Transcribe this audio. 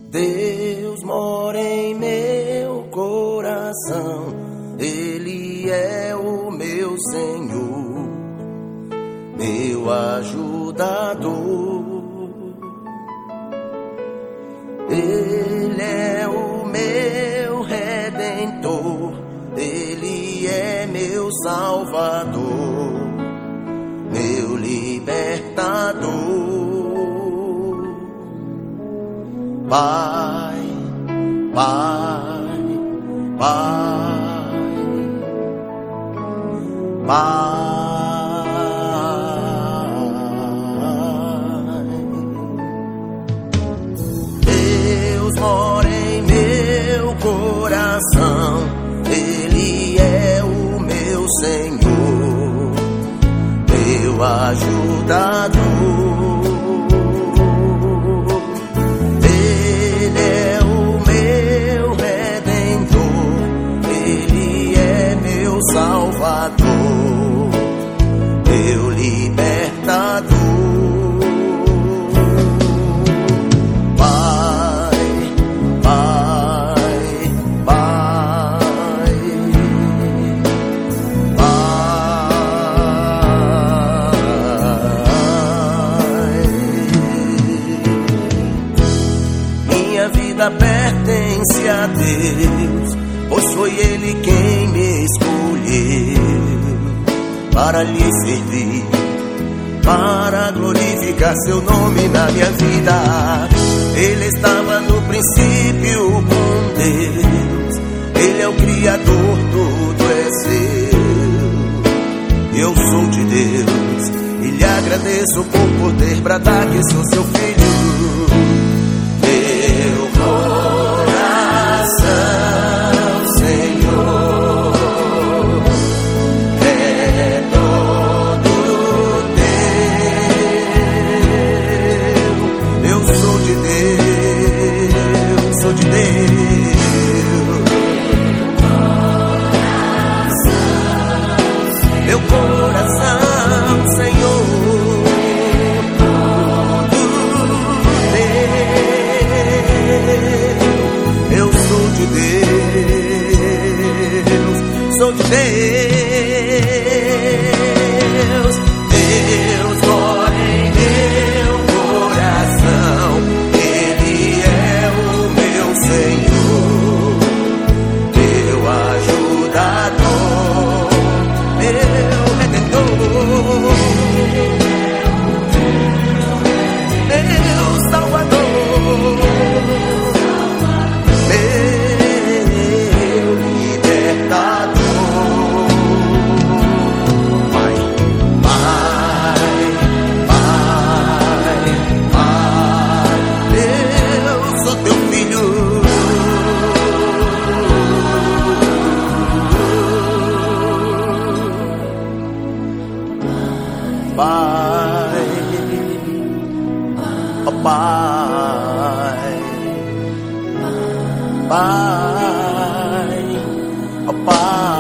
Deus mora em meu coração, Ele é o meu Senhor, meu ajudador. Ele é o meu redentor, Ele é meu salvador, meu libertador. Pai, Pai, Pai, Pai, Deus mora em meu coração, Ele é o meu Senhor, meu ajudador. Salvador, meu libertador. Pai, Pai, Pai, Pai. Minha vida pertence a Deus, pois foi Ele quem me escolheu para lhe servir, para glorificar seu nome na minha vida. Ele estava no princípio com Deus, Ele é o Criador, tudo é seu. Eu sou de Deus e lhe agradeço por poder bradar que sou seu filho. Meu coração, Senhor, é todo teu. Eu sou de Deus, sou de Deus. Meu coração, Senhor, eu sou de Deus, sou de Deus. Deus mora em meu coração, Ele é o meu Senhor, meu ajudador, meu redentor, meu salvador, meu libertador. Pai, Pai, Pai, Pai, eu sou teu filho. Pai, oh Pai, Pai, oh Pai.